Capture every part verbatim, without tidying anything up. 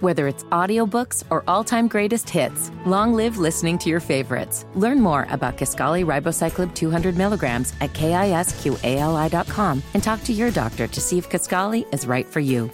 Whether it's audiobooks or all-time greatest hits, long live listening to your favorites. Learn more about Kisqali Ribociclib two hundred milligrams at kisqali dot com and talk to your doctor to see if Kisqali is right for you.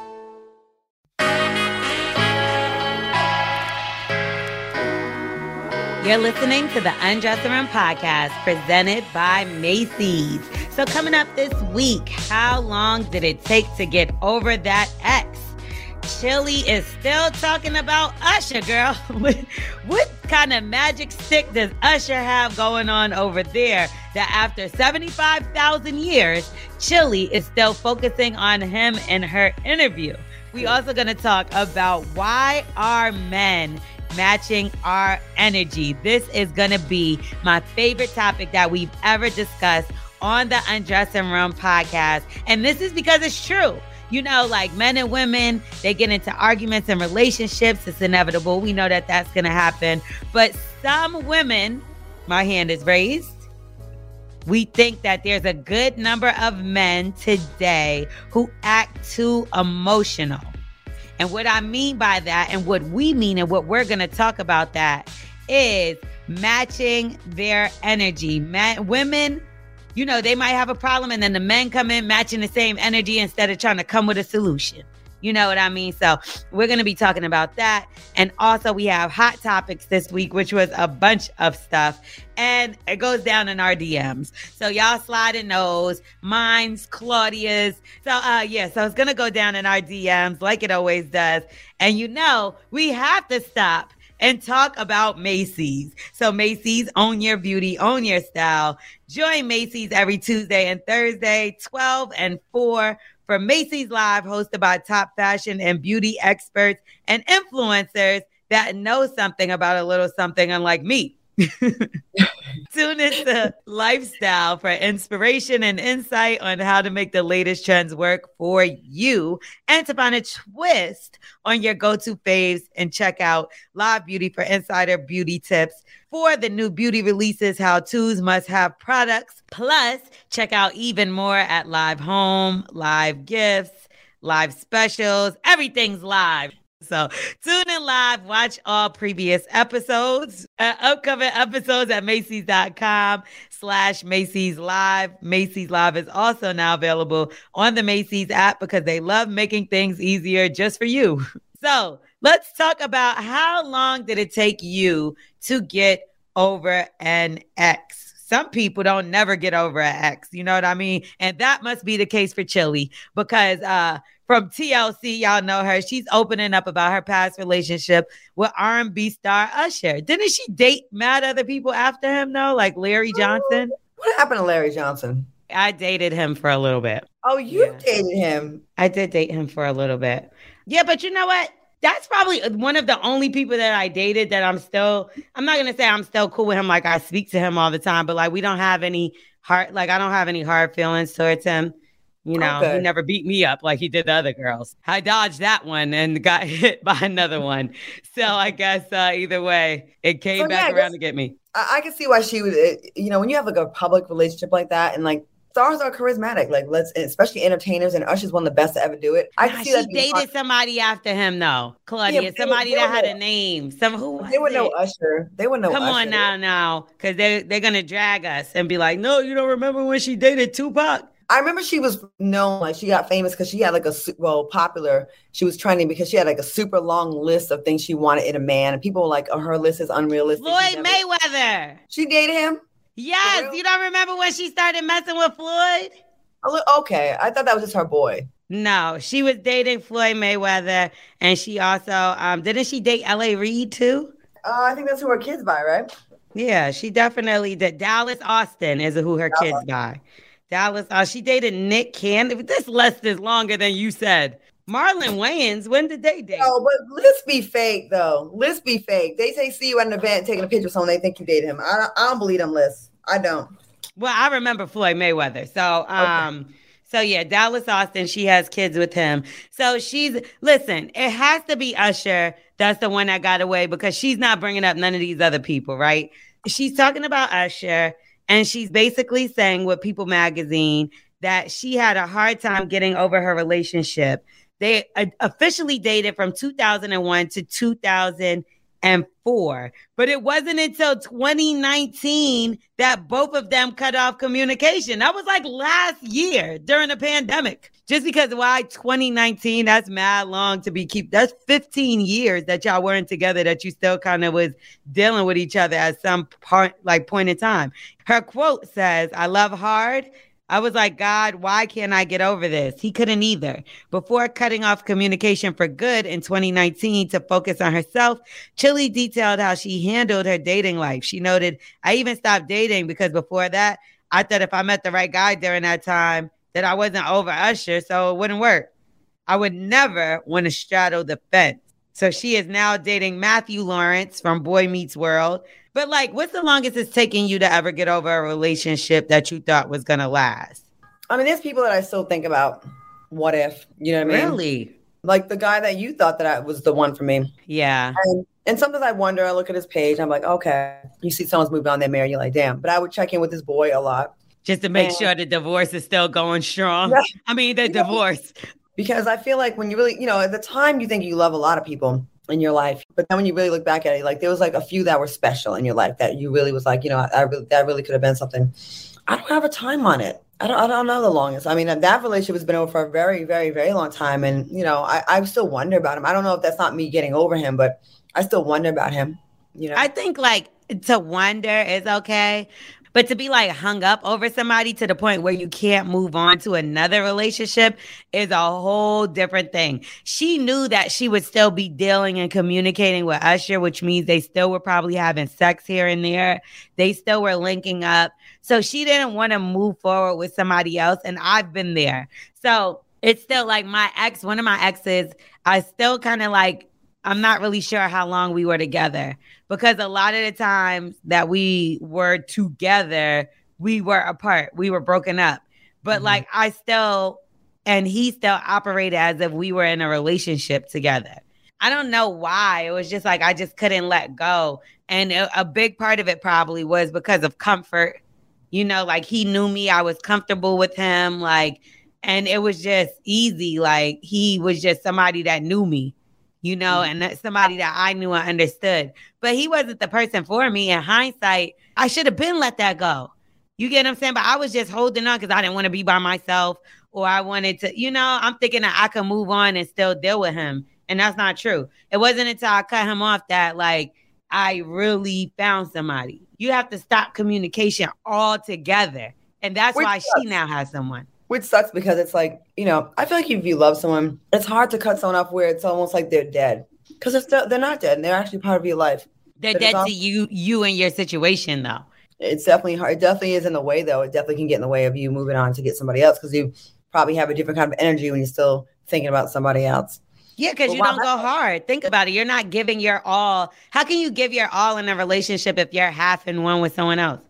You're listening to the Undressing Room podcast presented by Macy's. So coming up this week, how long did it take to get over that ex? Chili is still talking about Usher, girl. What kind of magic stick does Usher have going on over there that after seventy-five thousand years, Chili is still focusing on him in her interview? We also going to talk about why are men matching our energy. This is going to be my favorite topic that we've ever discussed on the Undressing Room podcast. And this is because it's true. You know, like men and women, they get into arguments and relationships. It's inevitable. We know that that's going to happen. But some women, my hand is raised, we think that there's a good number of men today who act too emotional. And what I mean by that, and what we mean, and what we're going to talk about that, is matching their energy. Men, women, you know, they might have a problem, and then the men come in matching the same energy instead of trying to come with a solution. You know what I mean? So we're going to be talking about that. And also we have hot topics this week, which was a bunch of stuff. And it goes down in our D Ms. So y'all slide in those. Mine's, Claudia's. So uh, yeah, so it's going to go down in our D Ms like it always does. And you know, we have to stop and talk about Macy's. So Macy's, own your beauty, own your style. Join Macy's every Tuesday and Thursday, twelve and four. For Macy's Live, hosted by top fashion and beauty experts and influencers that know something about a little something, unlike me. Tune into Lifestyle for inspiration and insight on how to make the latest trends work for you, and to find a twist on your go-to faves, and check out Live Beauty for insider beauty tips for the new beauty releases, how-tos, must-have products. Plus, check out even more at Live Home, Live Gifts, Live Specials. Everything's live. So tune in live, watch all previous episodes, uh, upcoming episodes at Macy's.com slash Macy's Live. Macy's Live is also now available on the Macy's app because they love making things easier just for you. So let's talk about how long did it take you to get over an ex? Some people don't never get over an ex, you know what I mean? And that must be the case for Chili, because uh, from T L C, y'all know her. She's opening up about her past relationship with R and B star Usher. Didn't she date mad other people after him, though? Like Larry Johnson? What happened to Larry Johnson? I dated him for a little bit. Oh, you yeah. dated him? I did date him for a little bit. Yeah, but you know what? That's probably one of the only people that I dated that I'm still, I'm not going to say I'm still cool with him. Like I speak to him all the time, but like we don't have any hard, like I don't have any hard feelings towards him. You know, okay. He never beat me up like he did the other girls. I dodged that one and got hit by another one. So I guess uh, either way, it came so, back yeah, around to get me. I, I can see why she would, you know, when you have like a public relationship like that, and like stars are charismatic, like let's, especially entertainers, and Usher's one of the best to ever do it. I nah, see she that dated hard. Somebody after him though, Claudia, yeah, somebody they, they that had no, a name. Some who was They would it? know Usher. They would know Come Usher. on now, now, because they, they're going to drag us and be like, no, you don't remember when she dated Tupac? I remember she was known, like she got famous because she had like a, well, popular. She was trending because she had like a super long list of things she wanted in a man. And people were like, oh, her list is unrealistic. Floyd never... Mayweather. She dated him? Yes. You don't remember when she started messing with Floyd? Okay. I thought that was just her boy. No, she was dating Floyd Mayweather. And she also, um, didn't she date L A Reid too? Uh, I think that's who her kids by, right? Yeah, she definitely did. Dallas Austin is who her kids uh-huh. by. Dallas, uh, she dated Nick Cannon. This list is longer than you said. Marlon Wayans, when did they date? Oh, but let's be fake, though. Let's be fake. They say see you at an event taking a picture of someone, they think you dated him. I don't, I don't believe them, Liz. I don't. Well, I remember Floyd Mayweather. So, um, okay. so yeah, Dallas Austin, she has kids with him. So she's, listen, it has to be Usher. That's the one that got away because she's not bringing up none of these other people, right? She's talking about Usher. And she's basically saying with People Magazine that she had a hard time getting over her relationship, They uh, officially dated from two thousand one to two thousand four. But it wasn't until twenty nineteen that both of them cut off communication. That was like last year during the pandemic. Just because why twenty nineteen, that's mad long to be keep. That's fifteen years that y'all weren't together, that you still kind of was dealing with each other at some part, like point in time. Her quote says, "I love hard. I was like, God, why can't I get over this?" He couldn't either. Before cutting off communication for good in twenty nineteen to focus on herself, Chilli detailed how she handled her dating life. She noted, "I even stopped dating because before that, I thought if I met the right guy during that time, that I wasn't over Usher, so it wouldn't work. I would never want to straddle the fence." So she is now dating Matthew Lawrence from Boy Meets World. But like, what's the longest it's taken you to ever get over a relationship that you thought was going to last? I mean, there's people that I still think about. What if, you know what I mean? Really? Like the guy that you thought that I was the one for me. Yeah. And, and sometimes I wonder, I look at his page, I'm like, okay, you see someone's moved on, they're married, you're like, damn. But I would check in with this boy a lot. Just to make and, sure the divorce is still going strong. Yeah. I mean, the you divorce. Know, because I feel like when you really, you know, at the time you think you love a lot of people in your life, but then when you really look back at it, like there was like a few that were special in your life that you really was like, you know, I, I really, that really could have been something. I don't have a time on it. I don't, I don't know the longest. I mean, that relationship has been over for a very, very, very long time. And, you know, I, I still wonder about him. I don't know if that's not me getting over him, but I still wonder about him. You know, I think like to wonder is okay. But to be like hung up over somebody to the point where you can't move on to another relationship is a whole different thing. She knew that she would still be dealing and communicating with Usher, which means they still were probably having sex here and there. They still were linking up. So she didn't want to move forward with somebody else. And I've been there. So it's still like my ex, one of my exes, I still kind of like, I'm not really sure how long we were together, because a lot of the times that we were together, we were apart. We were broken up. But mm-hmm. like I still, and he still operated as if we were in a relationship together. I don't know why. It was just like, I just couldn't let go. And a, a big part of it probably was because of comfort. You know, like he knew me. I was comfortable with him. Like, and it was just easy. Like he was just somebody that knew me. You know, and that's somebody that I knew and understood. But he wasn't the person for me. In hindsight, I should have been let that go. You get what I'm saying? But I was just holding on because I didn't want to be by myself, or I wanted to, you know, I'm thinking that I could move on and still deal with him. And that's not true. It wasn't until I cut him off that, like, I really found somebody. You have to stop communication altogether. And that's Which why sucks. She now has someone. Which sucks because it's like, you know, I feel like if you love someone, it's hard to cut someone off where it's almost like they're dead. Because it's they're not dead and they're actually part of your life. They're but dead also, to you, you and your situation, though. It's definitely hard. It definitely is in the way, though. It definitely can get in the way of you moving on to get somebody else because you probably have a different kind of energy when you're still thinking about somebody else. Yeah, because you don't go hard. Think about it. You're not giving your all. How can you give your all in a relationship if you're half in one with someone else?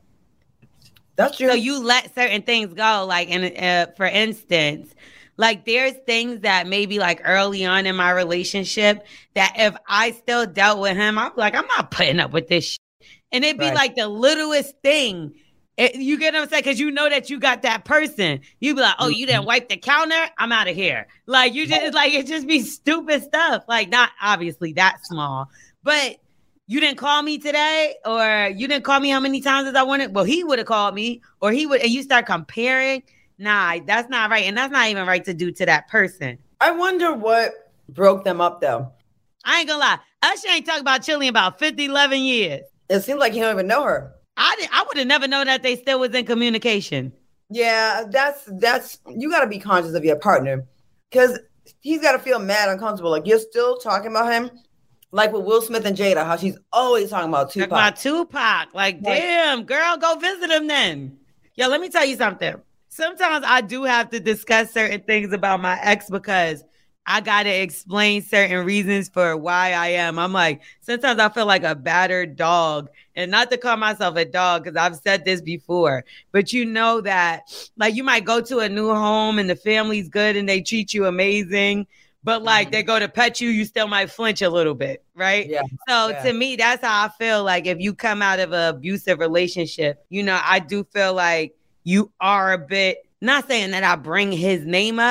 That's true. So you let certain things go. Like, in, uh, for instance, like there's things that maybe like early on in my relationship that if I still dealt with him, I'm like, I'm not putting up with this shit. And it'd be right. like the littlest thing. It, you get what I'm saying? Because you know that you got that person. You'd be like, oh, you didn't wipe the counter? I'm out of here. Like, you just, like, it just be stupid stuff. Like, not obviously that small, but you didn't call me today, or you didn't call me how many times as I wanted. Well, he would have called me, or he would, and you start comparing. Nah, that's not right. And that's not even right to do to that person. I wonder what broke them up, though. I ain't gonna lie. Usher ain't talking about Chilli in about fifty, eleven years. It seems like he don't even know her. I didn't, I would have never known that they still was in communication. Yeah, that's, that's, you got to be conscious of your partner because he's got to feel mad, uncomfortable. Like you're still talking about him. Like with Will Smith and Jada, how she's always talking about Tupac. Talking about Tupac. Like, like, damn, girl, go visit him then. Yo, let me tell you something. Sometimes I do have to discuss certain things about my ex because I got to explain certain reasons for why I am. I'm like, sometimes I feel like a battered dog. And not to call myself a dog, because I've said this before. But you know that, like, you might go to a new home and the family's good and they treat you amazing. But like they go to pet you, you still might flinch a little bit, right? Yeah. So yeah. to me, that's how I feel like if you come out of an abusive relationship, you know, I do feel like you are a bit, not saying that I bring his name up,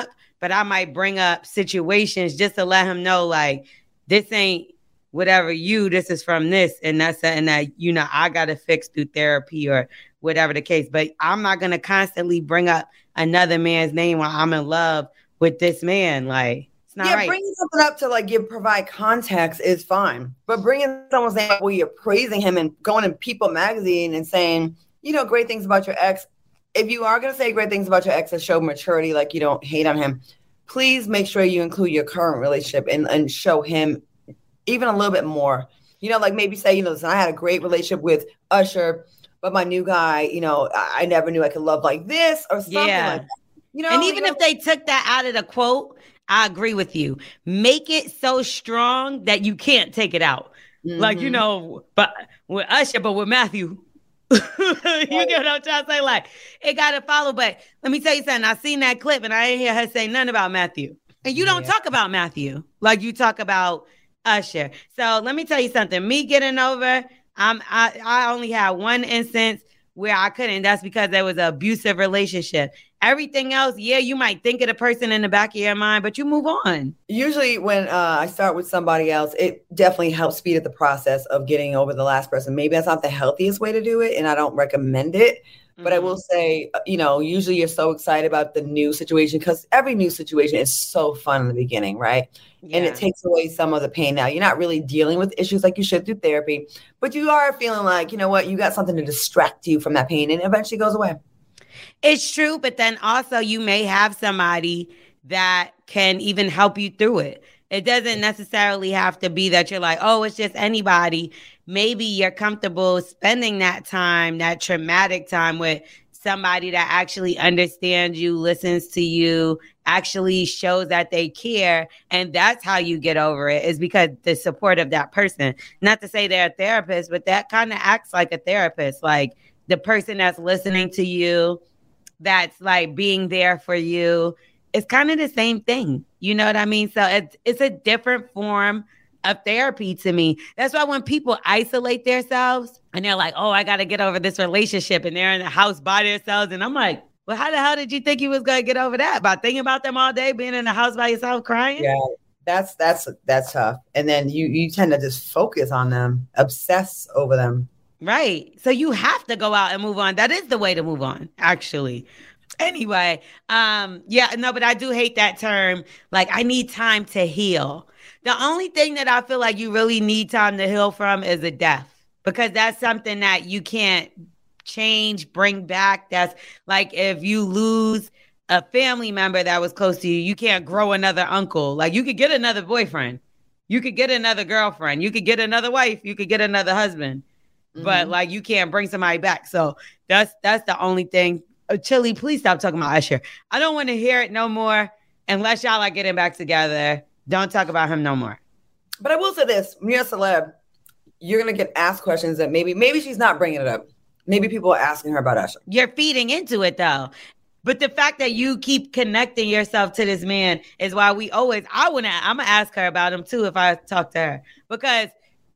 but I might bring up situations just to let him know, like, this ain't whatever you, this is from this. And that's something that, you know, I got to fix through therapy or whatever the case. But I'm not going to constantly bring up another man's name while I'm in love with this man. Like, it's not yeah, right. Bringing something up to like give provide context is fine. But bringing someone's name up where you're praising him and going in People magazine and saying, you know, great things about your ex. If you are going to say great things about your ex that show maturity, like you don't hate on him, please make sure you include your current relationship and, and show him even a little bit more. You know, like maybe say, you know, listen, I had a great relationship with Usher, but my new guy, you know, I, I never knew I could love like this or something yeah. like that. You know, and even you know, if they took that out of the quote, I agree with you. Make it so strong that you can't take it out. Mm-hmm. Like, you know, but with Usher, but with Matthew, you get what I'm trying to say? Like, it got to follow. But let me tell you something. I seen that clip and I didn't hear her say nothing about Matthew. And you don't yeah. talk about Matthew like you talk about Usher. So let me tell you something. Me getting over, um, I, I only had one instance where I couldn't. That's because there was an abusive relationship. Everything else, yeah, you might think of the person in the back of your mind, but you move on. Usually when uh, I start with somebody else, it definitely helps speed up the process of getting over the last person. Maybe that's not the healthiest way to do it, and I don't recommend it. But mm-hmm. I will say, you know, usually you're so excited about the new situation because every new situation is so fun in the beginning, right? Yeah. And it takes away some of the pain. Now, you're not really dealing with issues like you should through therapy, but you are feeling like, you know what, you got something to distract you from that pain, and it eventually goes away. It's true, but then also you may have somebody that can even help you through it. It doesn't necessarily have to be that you're like, oh, it's just anybody. Maybe you're comfortable spending that time, that traumatic time with somebody that actually understands you, listens to you, actually shows that they care. And that's how you get over it, is because the support of that person. Not to say they're a therapist, but that kind of acts like a therapist. Like the person that's listening to you, that's like being there for you. It's kind of the same thing. You know what I mean? So it's it's a different form of therapy to me. That's why when people isolate themselves and they're like, oh, I got to get over this relationship, and they're in the house by themselves. And I'm like, well, how the hell did you think you was going to get over that? By thinking about them all day, being in the house by yourself crying? Yeah, that's that's that's tough. And then you you tend to just focus on them, obsess over them. Right. So you have to go out and move on. That is the way to move on, actually. Anyway, um, yeah, no, but I do hate that term. Like, I need time to heal. The only thing that I feel like you really need time to heal from is a death, because that's something that you can't change, bring back. That's like if you lose a family member that was close to you, you can't grow another uncle. Like, you could get another boyfriend. You could get another girlfriend. You could get another wife. You could get another husband. Mm-hmm. But like, you can't bring somebody back. So that's that's the only thing. Uh, Chili, please stop talking about Usher. I don't want to hear it no more unless y'all are getting back together. Don't talk about him no more. But I will say this: when you're a celeb, you're gonna get asked questions that maybe maybe she's not bringing it up. Maybe people are asking her about Usher. You're feeding into it though. But the fact that you keep connecting yourself to this man is why we always. I wanna. I'm gonna ask her about him too if I talk to her, because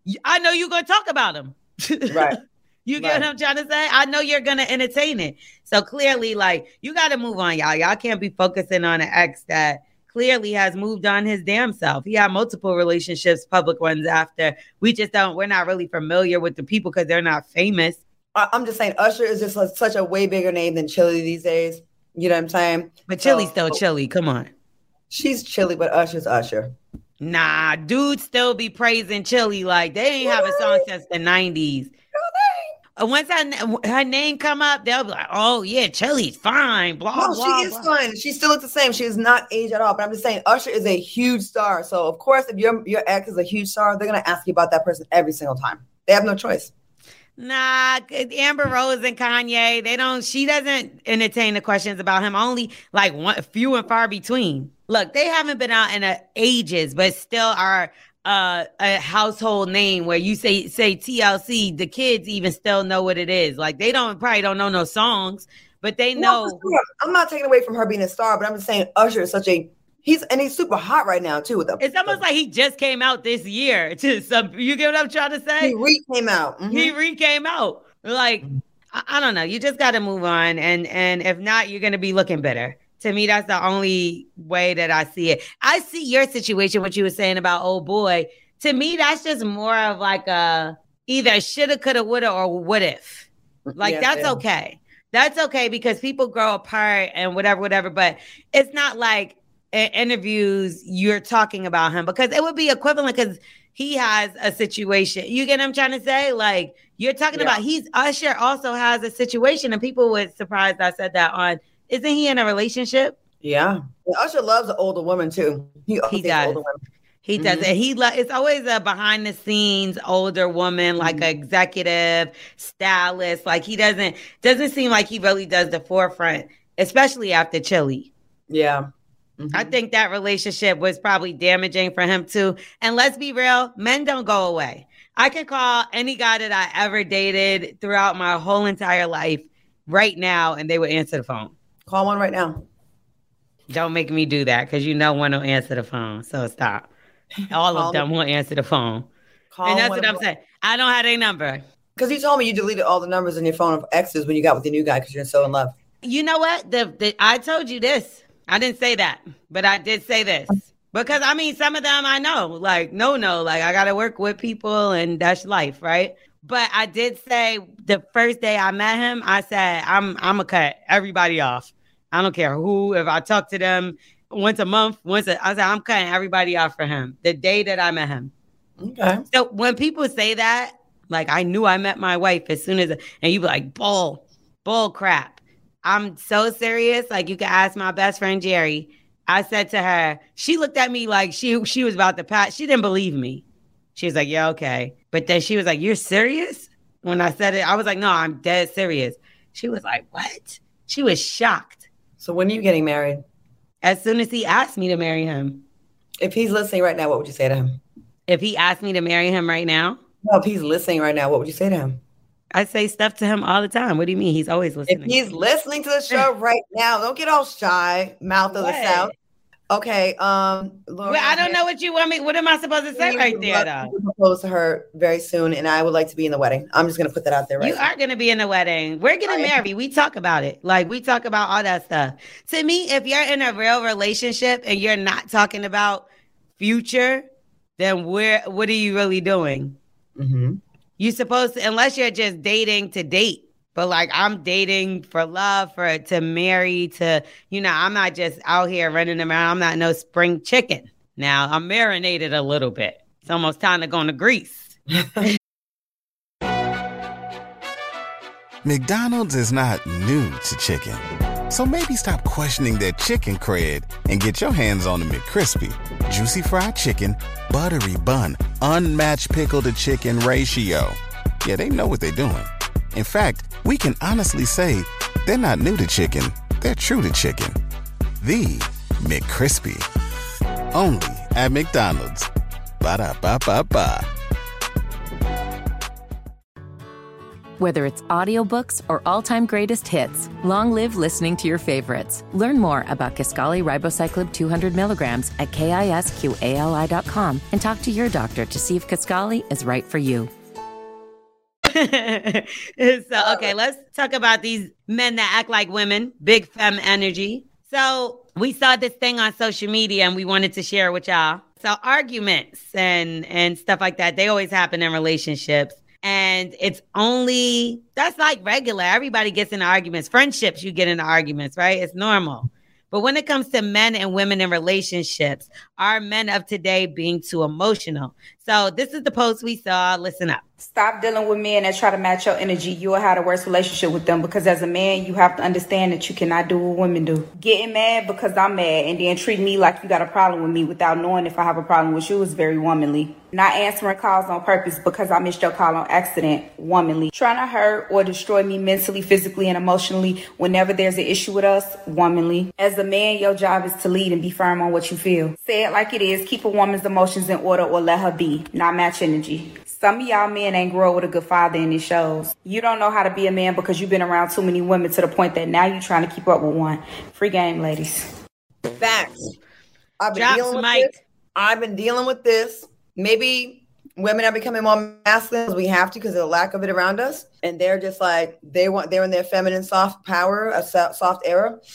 I know you're gonna talk about him. Right. You get right. what I'm trying to say? I know you're going to entertain it. So clearly, like, you got to move on, y'all. Y'all can't be focusing on an ex that clearly has moved on his damn self. He had multiple relationships, public ones after. We just don't, we're not really familiar with the people because they're not famous. I'm just saying Usher is just like such a way bigger name than Chili these days. You know what I'm saying? But Chili's so, still Chili. Come on. She's Chili, but Usher's Usher. Nah, dudes still be praising Chili like they ain't have a song since the nineties. Once her, her name come up, they'll be like, oh, yeah, Chili's fine, blah, no, blah, she is blah. fine. She still looks the same. She is not aged at all. But I'm just saying, Usher is a huge star. So, of course, if your your ex is a huge star, they're going to ask you about that person every single time. They have no choice. Nah, Amber Rose and Kanye, they don't, she doesn't entertain the questions about him. Only like one, few and far between. Look, they haven't been out in uh, ages, but still are uh, a household name where you say say T L C, the kids even still know what it is. Like, they don't probably don't know no songs, but they know. No, sure. I'm not taking away from her being a star, but I'm just saying Usher is such a he's and he's super hot right now too. With the, it's almost the, like he just came out this year. To some, you get what I'm trying to say? He re came out. Mm-hmm. He re came out. Like, I, I don't know. You just got to move on, and and if not, you're gonna be looking better. To me, that's the only way that I see it. I see your situation, what you were saying about old boy. To me, that's just more of like a either shoulda, coulda, woulda, or what if. Like, yeah, that's yeah. okay. That's okay because people grow apart and whatever, whatever. But it's not like in interviews you're talking about him because it would be equivalent because he has a situation. You get what I'm trying to say? Like, you're talking yeah. about he's Usher also has a situation, and people were surprised I said that on. Isn't he in a relationship? Yeah. Usher loves an older woman too. He, he does. Older women. He mm-hmm. does it. He lo- it's always a behind the scenes older woman, like mm-hmm. an executive stylist. Like he doesn't doesn't seem like he really does the forefront, especially after Chili. Yeah. Mm-hmm. I think that relationship was probably damaging for him too. And let's be real, men don't go away. I could call any guy that I ever dated throughout my whole entire life right now, and they would answer the phone. Call one right now. Don't make me do that because you know one will answer the phone. So stop. All of them will answer the phone. Call and that's what I'm saying. I don't have their number. Because you told me you deleted all the numbers in your phone of exes when you got with the new guy because you're so in love. You know what? The, the I told you this. I didn't say that, but I did say this. Because, I mean, some of them I know. Like, no, no. Like, I got to work with people and that's life, right? But I did say the first day I met him, I said, I'm I'm going to cut everybody off. I don't care who, if I talk to them once a month, once a, I said, I'm cutting everybody off for him the day that I met him. Okay. So when people say that, like I knew I met my wife as soon as, and you be like, bull, bull crap. I'm so serious. Like you can ask my best friend, Jerry. I said to her, she looked at me like she, she was about to pass. She didn't believe me. She was like, yeah, okay. But then she was like, you're serious? When I said it, I was like, no, I'm dead serious. She was like, what? She was shocked. So when are you getting married? As soon as he asked me to marry him. If he's listening right now, what would you say to him? If he asked me to marry him right now? No, if he's listening right now, what would you say to him? I say stuff to him all the time. What do you mean? He's always listening. If he's listening to the show right now, don't get all shy, mouth of what? the South. Okay, um, Lauren, well, I don't know what you want me. What am I supposed to say right there, though? To propose to her very soon, and I would like to be in the wedding. I'm just gonna put that out there right You now. are gonna be in the wedding. We're getting married. We talk about it. Like we talk about all that stuff. To me, if you're in a real relationship and you're not talking about future, then where? What are you really doing? Mm-hmm. You're supposed to, unless you're just dating to date. But like I'm dating for love, for to marry, to, you know, I'm not just out here running around. I'm not no spring chicken. Now I'm marinated a little bit. It's almost time to go into grease. McDonald's is not new to chicken. So maybe stop questioning their chicken cred and get your hands on the McCrispy. Juicy fried chicken, buttery bun, unmatched pickle to chicken ratio. Yeah, they know what they're doing. In fact, we can honestly say they're not new to chicken. They're true to chicken. The McCrispy. Only at McDonald's. Ba-da-ba-ba-ba. Whether it's audiobooks or all-time greatest hits, long live listening to your favorites. Learn more about Kisqali Ribociclib two hundred milligrams at kisqali dot com and talk to your doctor to see if Kisqali is right for you. So, okay, let's talk about these men that act like women, big femme energy. So we saw this thing on social media and we wanted to share it with y'all. So arguments and, and stuff like that, they always happen in relationships. And it's only, that's like regular. Everybody gets into arguments. Friendships, you get into arguments, right? It's normal. But when it comes to men and women in relationships, are men of today being too emotional? So this is the post we saw. Listen up. Stop dealing with men that try to match your energy. You will have a worse relationship with them because as a man, you have to understand that you cannot do what women do. Getting mad because I'm mad and then treat me like you got a problem with me without knowing if I have a problem with you is very womanly. Not answering calls on purpose because I missed your call on accident, womanly. Trying to hurt or destroy me mentally, physically, and emotionally whenever there's an issue with us, womanly. As a man, your job is to lead and be firm on what you feel. Say it like it is. Keep a woman's emotions in order or let her be. Not match energy. Some of y'all men ain't grow up with a good father in these shows. You don't know how to be a man because you've been around too many women to the point that now you're trying to keep up with one. Free game, ladies. Facts. I've been Drops dealing with Mike. this. I've been dealing with this. Maybe women are becoming more masculine as we have to because of the lack of it around us. And they're just like, they want, they're in their feminine soft power, a soft era.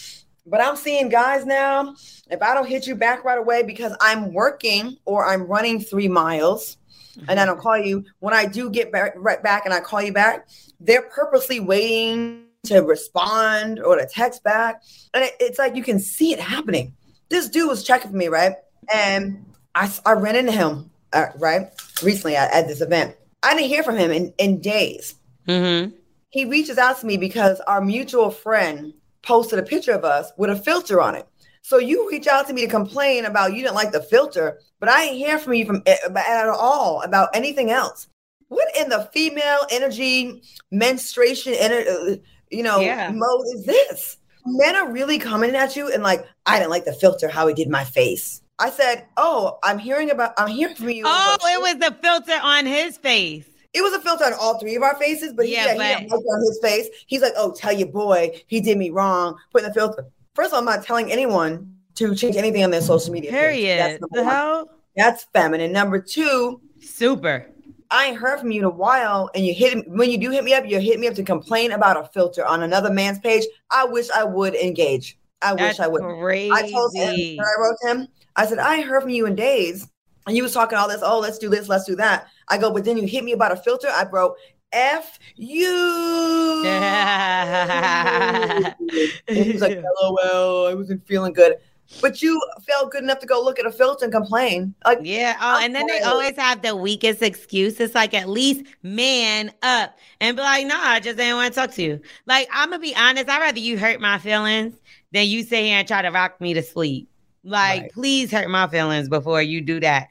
But I'm seeing guys now, if I don't hit you back right away because I'm working or I'm running three miles mm-hmm. and I don't call you, when I do get back, right back and I call you back, they're purposely waiting to respond or to text back. And it, it's like you can see it happening. This dude was checking for me, right? And I, I ran into him, uh, right, recently at, at this event. I didn't hear from him in, in days. Mm-hmm. He reaches out to me because our mutual friend posted a picture of us with a filter on it. So you reach out to me to complain about you didn't like the filter, but I ain't hear from you from at all about anything else. What in the female energy, menstruation, ener- you know, yeah. mode is this? Men are really coming at you and like, I didn't like the filter, how it did my face. I said, oh, I'm hearing about, I'm hearing from you. Oh, it was the filter on his face. It was a filter on all three of our faces, but yeah, he, but... he didn't like it on his face. He's like, oh, tell your boy, he did me wrong, putting the filter. First of all, I'm not telling anyone to change anything on their social media. Period. That's the hell? That's feminine. Number two. Super. I ain't heard from you in a while, and you hit when you do hit me up, you hit me up to complain about a filter on another man's page. I wish I would engage. I That's wish I would. Crazy. I told him, I wrote him, I said, I ain't heard from you in days. And you was talking all this, oh, let's do this, let's do that. I go, but then you hit me about a filter. I wrote, F you. And he was like, LOL, I wasn't feeling good. But you felt good enough to go look at a filter and complain. Like, yeah. Oh, and then they always have the weakest excuse. It's like, at least man up and be like, no, I just didn't want to talk to you. Like, I'm going to be honest. I'd rather you hurt my feelings than you sit here and try to rock me to sleep. Like, right. Please hurt my feelings before you do that.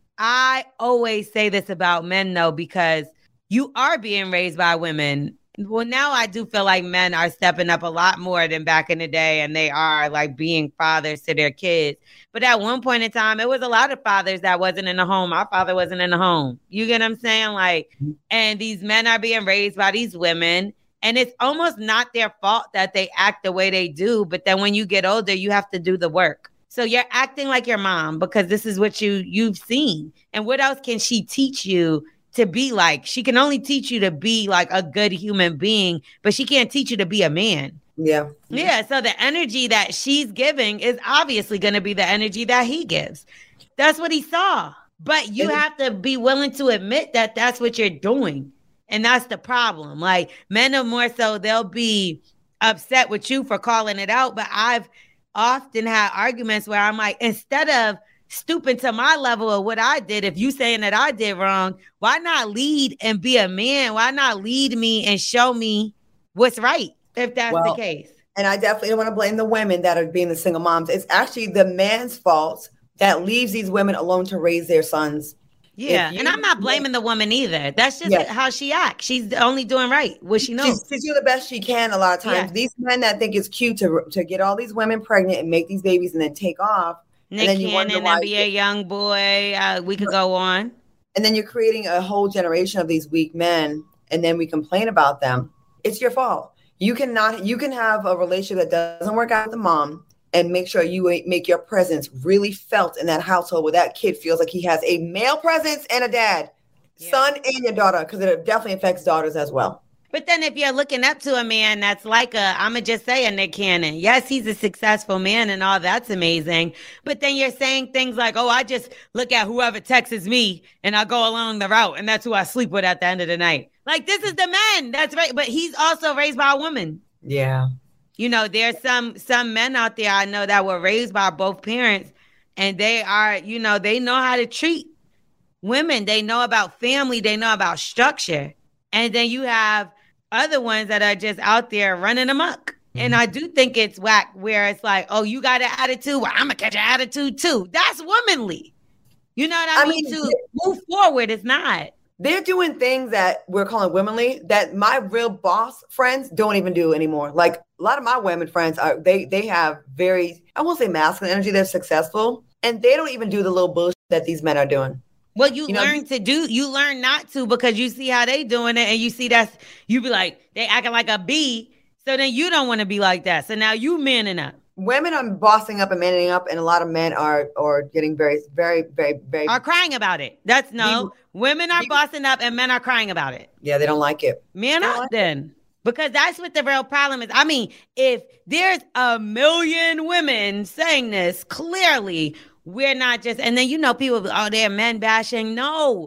I always say this about men, though, because you are being raised by women. Well, now I do feel like men are stepping up a lot more than back in the day, and they are like being fathers to their kids. But at one point in time, it was a lot of fathers that wasn't in the home. My father wasn't in the home. You get what I'm saying? Like, and these men are being raised by these women, and it's almost not their fault that they act the way they do. But then when you get older, you have to do the work. So you're acting like your mom because this is what you you've seen. And what else can she teach you to be like? She can only teach you to be like a good human being, but she can't teach you to be a man. Yeah. Yeah. So the energy that she's giving is obviously going to be the energy that he gives. That's what he saw. But you and have to be willing to admit that that's what you're doing. And that's the problem. Like, men are more so, they'll be upset with you for calling it out. But I've often had arguments where I'm like, instead of stooping to my level of what I did, if you saying that I did wrong, why not lead and be a man? Why not lead me and show me what's right, if that's well, the case? And I definitely don't want to blame the women that are being the single moms. It's actually the man's fault that leaves these women alone to raise their sons. Yeah, you, and I'm not blaming the woman either. That's just yes. how she acts. She's only doing right what she knows. She's, she's doing the best she can a lot of times. Yeah. These men that think it's cute to to get all these women pregnant and make these babies and then take off. Nick and then Cannon, N B A young boy. Uh, we could go on. And then you're creating a whole generation of these weak men, and then we complain about them. It's your fault. You cannot. You can have a relationship that doesn't work out with the mom, and make sure you make your presence really felt in that household where that kid feels like he has a male presence and a dad, yeah. son and your daughter, because it definitely affects daughters as well. But then if you're looking up to a man that's like a, I'm going to just say a Nick Cannon. Yes, he's a successful man and all that's amazing. But then you're saying things like, oh, I just look at whoever texts me and I go along the route and that's who I sleep with at the end of the night. Like, this is the man. That's right. But he's also raised by a woman. Yeah. You know, there's some some men out there I know that were raised by both parents, and they are, you know, they know how to treat women. They know about family. They know about structure. And then you have other ones that are just out there running amok. Mm-hmm. And I do think it's whack where it's like, oh, you got an attitude? Well, I'm going to catch an attitude too. That's womanly. You know what I, I mean? mean? To move forward, it's not. They're doing things that we're calling womanly that my real boss friends don't even do anymore. Like, a lot of my women friends are, they they have very, I won't say masculine energy. They're successful, and they don't even do the little bullshit that these men are doing. Well, you, you learn know? to do, you learn not to, because you see how they doing it, and you see that's, you be like, they acting like a bee, so then you don't want to be like that. So now you manning up. Women are bossing up and manning up, and a lot of men are are getting very, very, very, very... Are crying about it. That's no. You, women are you, bossing up, and men are crying about it. Yeah, they don't like it. Man up like then. Because that's what the real problem is. I mean, if there's a million women saying this, clearly we're not just, and then, you know, people, oh, they're men bashing. No,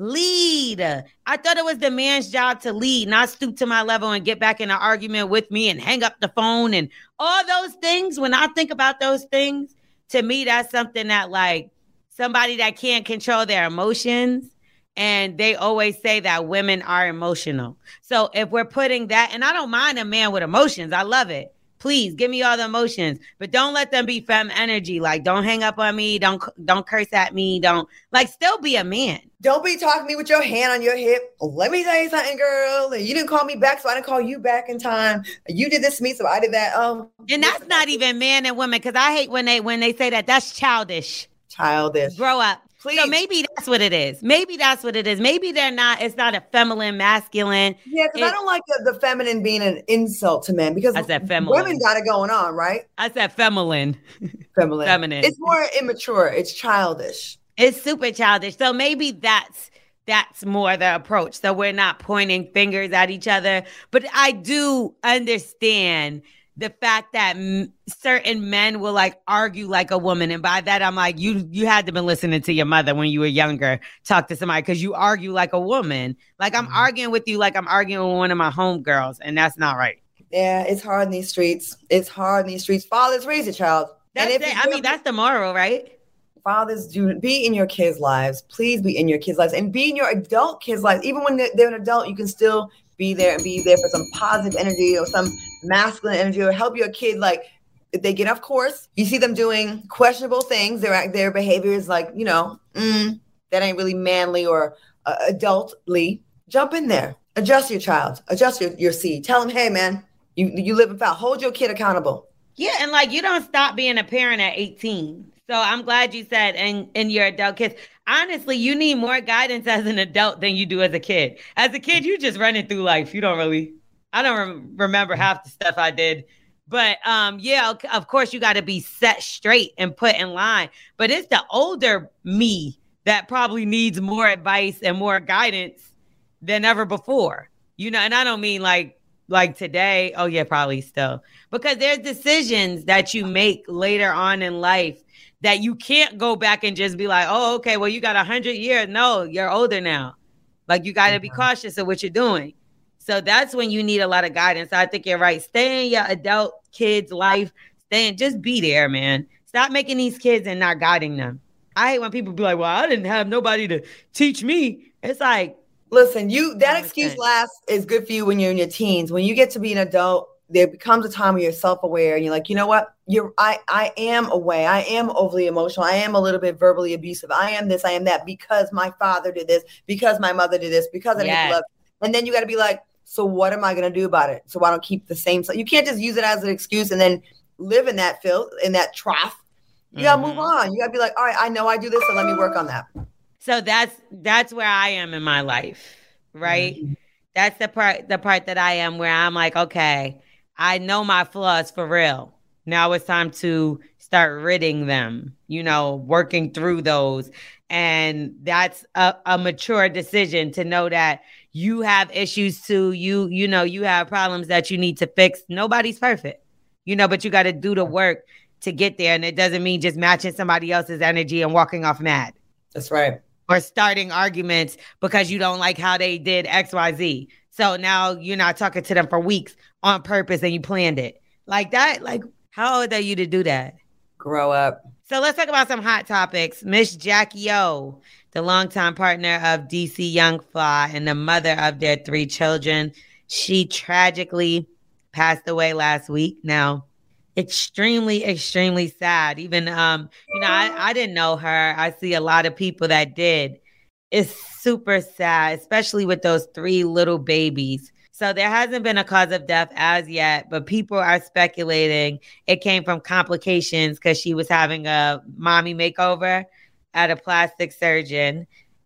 lead. I thought it was the man's job to lead, not stoop to my level and get back in an argument with me and hang up the phone and all those things. When I think about those things, to me, that's something that, like, somebody that can't control their emotions. And they always say that women are emotional. So if we're putting that, and I don't mind a man with emotions, I love it. Please give me all the emotions, but don't let them be femme energy. Like, don't hang up on me. Don't, don't curse at me. Don't, like, still be a man. Don't be talking to me with your hand on your hip. Let me tell you something, girl. You didn't call me back, so I didn't call you back in time. You did this to me, so I did that. Oh, and that's not even man and woman, because I hate when they when they say that. That's childish. Childish. Grow up. Please. So maybe that's what it is. Maybe that's what it is. Maybe they're not, it's not a feminine, masculine. Yeah, because I don't like the, the feminine being an insult to men, because I said feminine. Women got it going on, right? I said feminine. Feminine. Feminine. It's more immature. It's childish. It's super childish. So maybe that's that's more the approach. So we're not pointing fingers at each other. But I do understand the fact that m- certain men will like argue like a woman. And by that, I'm like, you you had to been listening to your mother when you were younger, talk to somebody, because you argue like a woman. Like I'm mm-hmm. arguing with you like I'm arguing with one of my homegirls. And that's not right. Yeah, it's hard in these streets. It's hard in these streets. Fathers, raise your child. That's it. I mean, that's the moral, right? Fathers, do be in your kids' lives. Please be in your kids' lives and be in your adult kids' lives. Even when they're, they're an adult, you can still be there and be there for some positive energy or some masculine energy, or help your kid. Like if they get off course, you see them doing questionable things, their their behavior is like, you know, mm, that ain't really manly or uh, adultly. Jump in there, adjust your child, adjust your, your seed. Tell them, hey man, you you live and foul. Hold your kid accountable. Yeah, and like you don't stop being a parent at eighteen. So I'm glad you said, and and your adult kids. Honestly, you need more guidance as an adult than you do as a kid. As a kid, you just running through life. You don't really, I don't re- remember half the stuff I did. But um, yeah, of course, you got to be set straight and put in line. But it's the older me that probably needs more advice and more guidance than ever before. You know, and I don't mean like, like today. Oh, yeah, probably still. Because there's decisions that you make later on in life that you can't go back and just be like, oh, okay, well, you got a hundred years. No, you're older now. Like you got to be cautious of what you're doing. So that's when you need a lot of guidance. I think you're right. Stay in your adult kids' life. Stay in, just be there, man. Stop making these kids and not guiding them. I hate when people be like, well, I didn't have nobody to teach me. It's like, listen, you that excuse lasts is good for you when you're in your teens. When you get to be an adult, there becomes a time where you're self-aware and you're like, you know what? You're I I am away. I am overly emotional. I am a little bit verbally abusive. I am this, I am that because my father did this, because my mother did this, because I didn't yes. love. And then you got to be like, so what am I going to do about it? So I don't keep the same. So you can't just use it as an excuse and then live in that filth, in that trough. You got to mm-hmm. move on. You got to be like, all right, I know I do this, so let me work on that. So that's that's where I am in my life, right? Mm-hmm. That's the part the part that I am where I'm like, okay, I know my flaws for real. Now it's time to start ridding them, you know, working through those. And that's a, a mature decision to know that you have issues too. You, you know, you have problems that you need to fix. Nobody's perfect, you know, but you got to do the work to get there. And it doesn't mean just matching somebody else's energy and walking off mad. That's right. Or starting arguments because you don't like how they did X, Y, Z. So now you're not talking to them for weeks on purpose and you planned it. Like that, like how old are you to do that? Grow up. So let's talk about some hot topics. Miss Jackie O, the longtime partner of D C Young Fly and the mother of their three children. She tragically passed away last week. Now, extremely, extremely sad. Even, um, you know, I, I didn't know her. I see a lot of people that did. It's super sad, especially with those three little babies. So there hasn't been a cause of death as yet, but people are speculating it came from complications because she was having a mommy makeover at a plastic surgeon.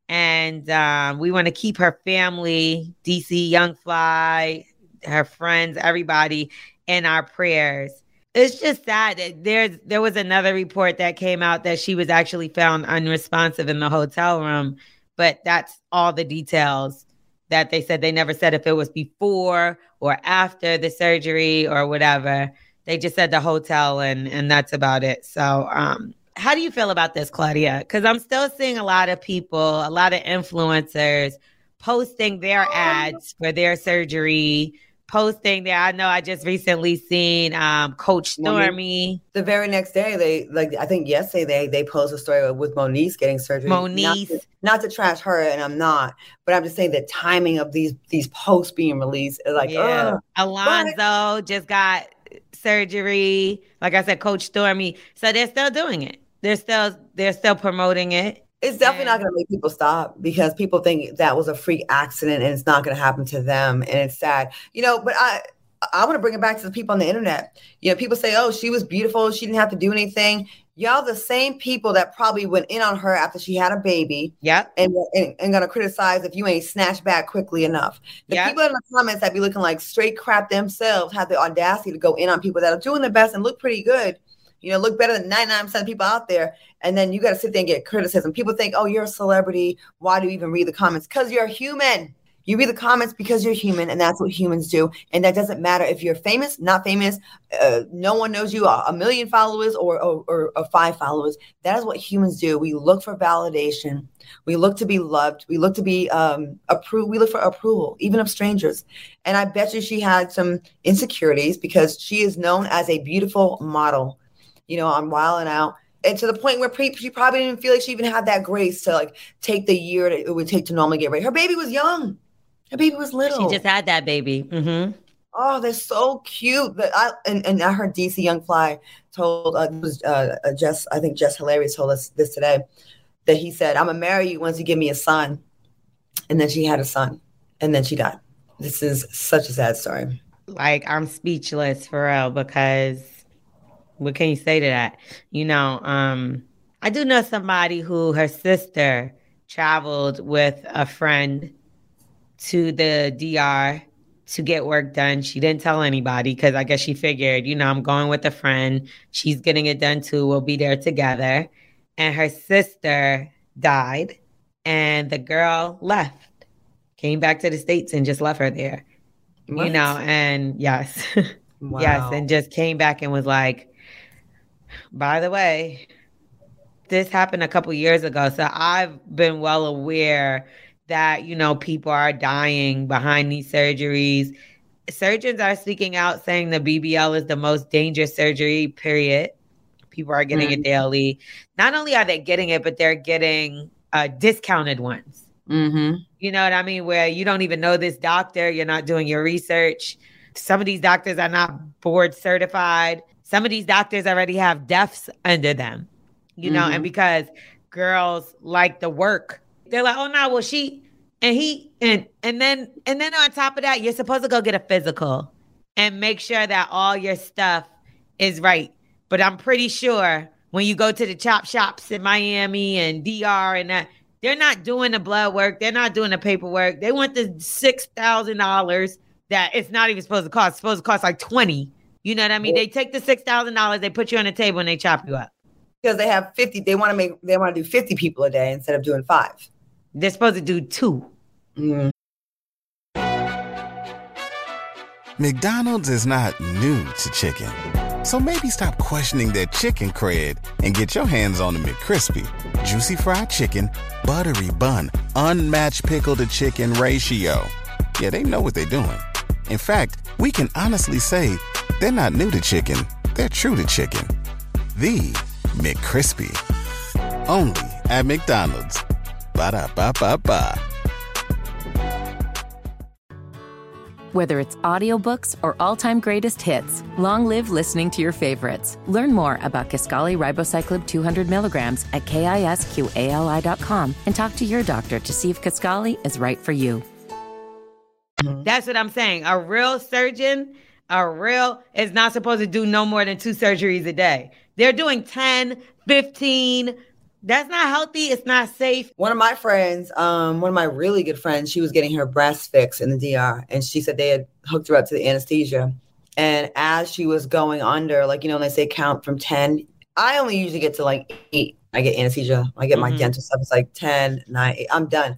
And um, we want to keep her family, D C Young Fly, her friends, everybody in our prayers. It's just sad. There's, there was another report that came out that she was actually found unresponsive in the hotel room, but that's all the details that they said they never said if it was before or after the surgery or whatever. They just said the hotel and, and that's about it. So um, how do you feel about this, Claudia? Because I'm still seeing a lot of people, a lot of influencers posting their ads for their surgery, posting there. I know I just recently seen um, Coach Stormy. The very next day, they like I think yesterday they they posted a story with Moniece getting surgery. Moniece, not to, not to trash her, and I'm not, but I'm just saying the timing of these these posts being released is like, yeah. Ugh. Alonzo But- just got surgery. Like I said, Coach Stormy. So they're still doing it. They're still they're still promoting it. It's definitely And- not going to make people stop because people think that was a freak accident and it's not going to happen to them. And it's sad, you know, but I, I want to bring it back to the people on the internet. You know, people say, oh, she was beautiful. She didn't have to do anything. Y'all the same people that probably went in on her after she had a baby. Yep. And, and, and going to criticize if you ain't snatched back quickly enough. The Yep. people in the comments that be looking like straight crap themselves have the audacity to go in on people that are doing their best and look pretty good. You know, look better than ninety-nine percent of people out there. And then you got to sit there and get criticism. People think, oh, you're a celebrity. Why do you even read the comments? Because you're human. You read the comments because you're human, and that's what humans do. And that doesn't matter if you're famous, not famous, uh, no one knows you, a million followers or, or, or, or five followers. That is what humans do. We look for validation. We look to be loved. We look to be um, approved. We look for approval, even of strangers. And I bet you she had some insecurities because she is known as a beautiful model. You know, on Wild and Out. And to the point where pre- she probably didn't feel like she even had that grace to like take the year that it would take to normally get ready. Her baby was young. Her baby was little. She just had that baby. Mm-hmm. Oh, they're so cute. That I and, and I heard D C Young Fly told uh, was uh, uh, Jess, I think Jess Hilarious told us this today, that he said, I'm gonna marry you once you give me a son. And then she had a son. And then she died. This is such a sad story. Like, I'm speechless for real because what can you say to that? You know, um, I do know somebody who her sister traveled with a friend to the D R to get work done. She didn't tell anybody because I guess she figured, you know, I'm going with a friend. She's getting it done too. We'll be there together. And her sister died and the girl left, came back to the States and just left her there, What? you know, and yes, Wow. yes. And just came back and was like, by the way, this happened a couple years ago. So I've been well aware that, you know, people are dying behind these surgeries. Surgeons are speaking out saying the B B L is the most dangerous surgery, period. People are getting Mm-hmm. it daily. Not only are they getting it, but they're getting uh, discounted ones. Mm-hmm. You know what I mean? Where you don't even know this doctor. You're not doing your research. Some of these doctors are not board certified. Some of these doctors already have deaths under them, you know, Mm-hmm. and because girls like the work, they're like, oh no, well she, and he, and, and then, and then on top of that, you're supposed to go get a physical and make sure that all your stuff is right. But I'm pretty sure when you go to the chop shops in Miami and D R and that, they're not doing the blood work. They're not doing the paperwork. They want the six thousand dollars that it's not even supposed to cost. It's supposed to cost like twenty. You know what I mean? They take the six thousand dollars, they put you on the table and they chop you up. Because they have fifty, they want to make, they want to do fifty people a day instead of doing five. They're supposed to do two. Mm. McDonald's is not new to chicken. So maybe stop questioning their chicken cred and get your hands on the McCrispy. Juicy fried chicken, buttery bun, unmatched pickle to chicken ratio. Yeah, they know what they're doing. In fact, we can honestly say they're not new to chicken. They're true to chicken. The McCrispy. Only at McDonald's. Ba-da-ba-ba-ba. Whether it's audiobooks or all-time greatest hits, long live listening to your favorites. Learn more about Kisqali Ribociclib two hundred milligrams at kisqali dot com and talk to your doctor to see if Kisqali is right for you. That's what I'm saying. A real surgeon, a real, is not supposed to do no more than two surgeries a day. They're doing ten, fifteen. That's not healthy. It's not safe. One of my friends, um, one of my really good friends, she was getting her breast fixed in the D R, and she said they had hooked her up to the anesthesia. And as she was going under, like, you know, when they say count from ten, I only usually get to like eight. I get anesthesia. I get my Mhm. dental stuff. It's like ten, nine, eight. I'm done.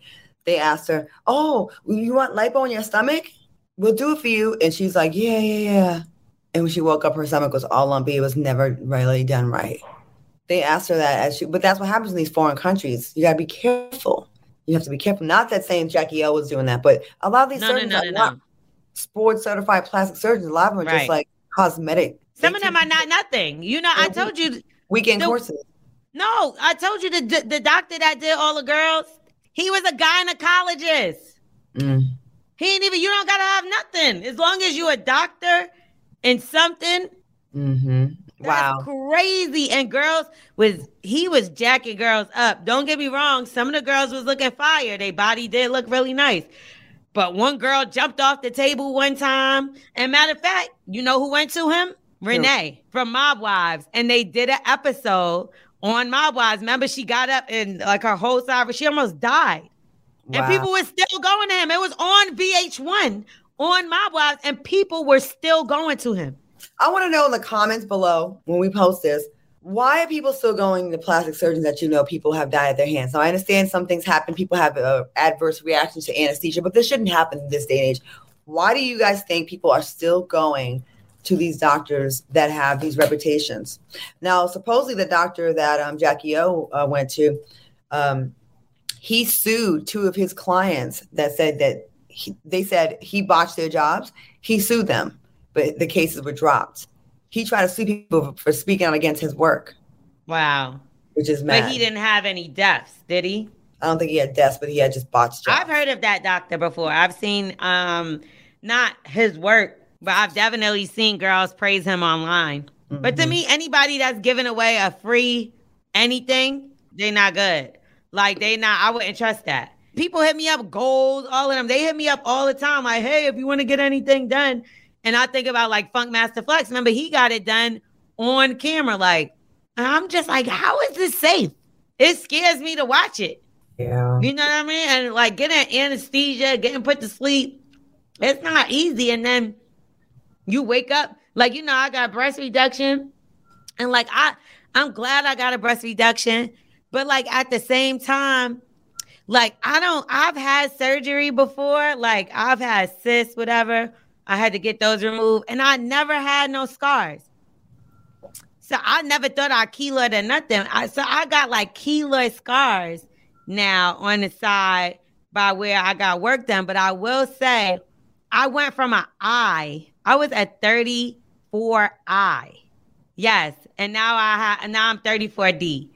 They asked her, oh, you want lipo in your stomach? We'll do it for you. And she's like, yeah, yeah, yeah. And when she woke up, her stomach was all lumpy. It was never really done right. They asked her that, as she, but that's what happens in these foreign countries. You got to be careful. You have to be careful. Not that saying Jackie O was doing that, but a lot of these no, surgeons no, no, are no, not no. sports certified plastic surgeons. A lot of them are Right. just like cosmetic. Some They of them teach are not nothing. You know, I told you. weekend the- courses. No, I told you the the doctor that did all the girls, he was a gynecologist. Mm. He ain't even, you don't gotta have nothing. As long as you a doctor and something. Mm-hmm. That's Wow. crazy. And girls was, he was jacking girls up. Don't get me wrong. Some of the girls was looking fire. Their body did look really nice. But one girl jumped off the table one time. And matter of fact, you know who went to him? Renee from Mob Wives. And they did an episode on Mob Wives. Remember, she got up and like her whole side, she almost died. Wow. And people were still going to him. It was on V H one, on Mob Wives, and people were still going to him. I want to know in the comments below when we post this, why are people still going to plastic surgeons that you know people have died at their hands? So I understand some things happen. People have uh, adverse reactions to anesthesia, but this shouldn't happen in this day and age. Why do you guys think people are still going to these doctors that have these reputations? Now, supposedly the doctor that um, Jackie O uh, went to, um, he sued two of his clients that said that he, they said he botched their jobs. He sued them, but the cases were dropped. He tried to sue people for speaking out against his work. Wow. Which is mad. But he didn't have any deaths, did he? I don't think he had deaths, but he had just botched jobs. I've heard of that doctor before. I've seen um not his work, but I've definitely seen girls praise him online. Mm-hmm. But to me, anybody that's giving away a free anything, they're not good. Like they not, I wouldn't trust that. People hit me up, goals, all of them. They hit me up all the time. Like, hey, if you want to get anything done. And I think about like Funk Master Flex. Remember, he got it done on camera. Like, I'm just like, how is this safe? It scares me to watch it. Yeah. You know what I mean? And like getting anesthesia, getting put to sleep, it's not easy. And then you wake up, like, you know, I got breast reduction. And like, I, I'm glad I got a breast reduction. But like at the same time, like I don't, I've had surgery before. Like I've had cysts, whatever. I had to get those removed. And I never had no scars. So I never thought I keloid or nothing. I, so I got like keloid scars now on the side by where I got work done. But I will say, I went from an eye. I was at thirty-four I. Yes. And now I have, now I'm thirty-four D.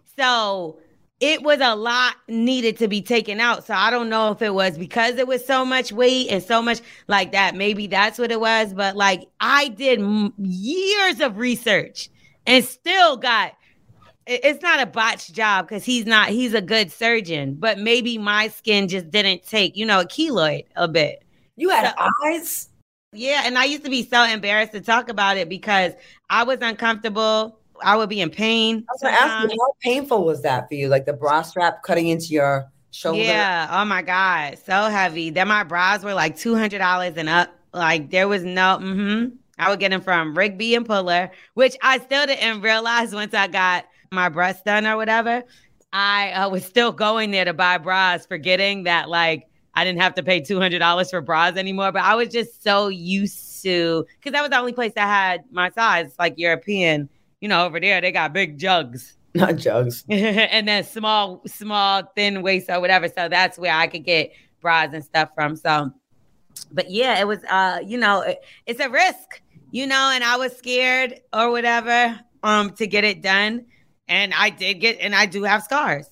So it was a lot needed to be taken out. So I don't know if it was because it was so much weight and so much like that. Maybe that's what it was. But like I did m- years of research and still got, it's not a botched job because he's not, he's a good surgeon. But maybe my skin just didn't take, you know, a keloid a bit. You had so, eyes? Yeah. And I used to be so embarrassed to talk about it because I was uncomfortable. I would be in pain. I was going to ask you, how painful was that for you? Like the bra strap cutting into your shoulder? Yeah. Oh my God. So heavy. Then my bras were like two hundred dollars and up. Like there was no, mm-hmm. I would get them from Rigby and Puller, which I still didn't realize once I got my breast done or whatever. I uh, was still going there to buy bras, forgetting that like I didn't have to pay two hundred dollars for bras anymore. But I was just so used to, because that was the only place that had my size, like European. You know, over there, they got big jugs. Not jugs. And then small, small, thin waist or whatever. So that's where I could get bras and stuff from. So, but yeah, it was, uh, you know, it, it's a risk, you know, and I was scared or whatever um, to get it done. And I did get, and I do have scars.